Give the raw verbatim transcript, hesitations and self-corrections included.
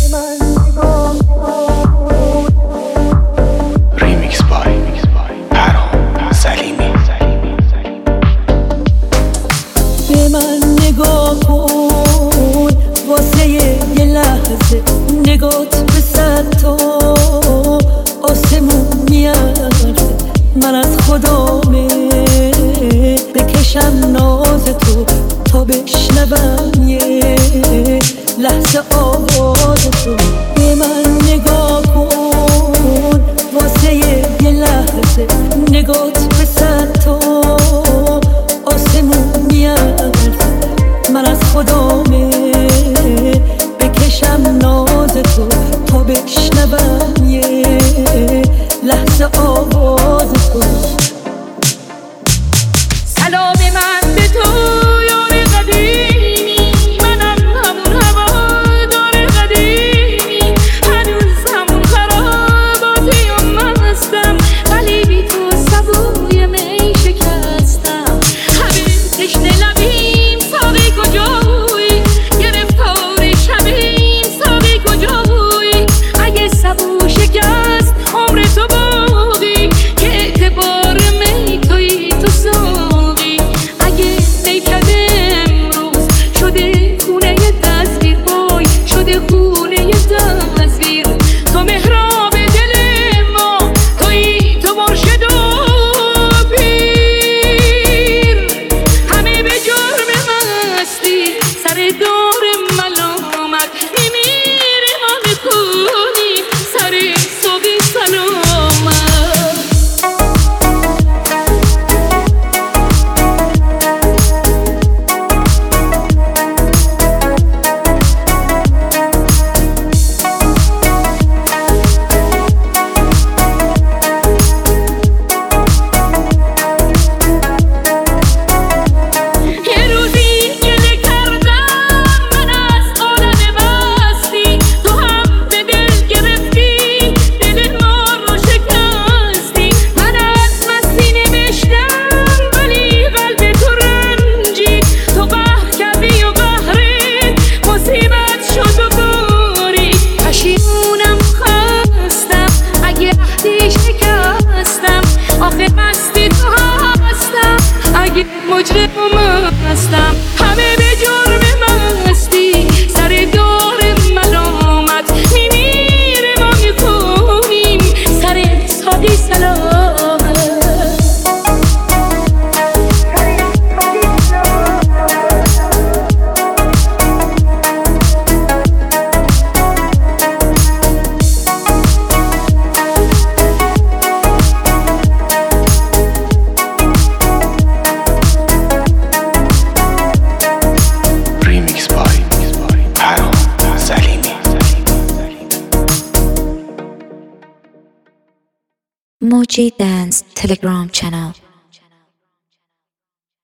ریمیکس بای پرهام سلیمی. به من نگاه کن واسه یه لحظه، نگات به صد تا آسمون میارزه. من از خدامه بکشم ناز تو تا بشنوم یه لحظه آواز تو. به من نگاه کن واسه یه لحظه، نگات به صد تا آسمون میارزه. من از خدامه بکشم ناز تو تا بشنوم یه لحظه آواز تو. سلام من به تو یار قدیمی، منم همون هوادار قدیمی. هنوز همون خراباتی و مستم، ولی بی تو سبوی می شکستم. همه تشنه لبیم ساقی کجایی، گرفتار شبیم ساقی کجایی. اگه سبو شکست عمر تو باقی، که اعتبار می توی تو ساقی. اگه نیکده امروز شده خونه تصویر، بای شده خونه تصویر. تو مهراب دل ما توی، تو مرشد و پیر. همه به جرم مستی سر دار ملامت میمیره، ما میکنیم سر صبح سلامت. یه روزی گله کردم من از عالم مستی، تو هم به دل گرفتی دل ما رو شکستی. من از مستی نوشتم ولی قلب تو رنجید، تو قهر کردی و قهرت مصیبت شد و باری. پشیمونم خستم اگه عهدی شکستم، آخه مستی تو هستم اگه مجرم هستم. همه به جرم مستی سر دار ملامت میمیره، ما میکنیم سر سادی سلامت. ریمیکس بای پرهام سلیمی. Moji Dance Telegram channel.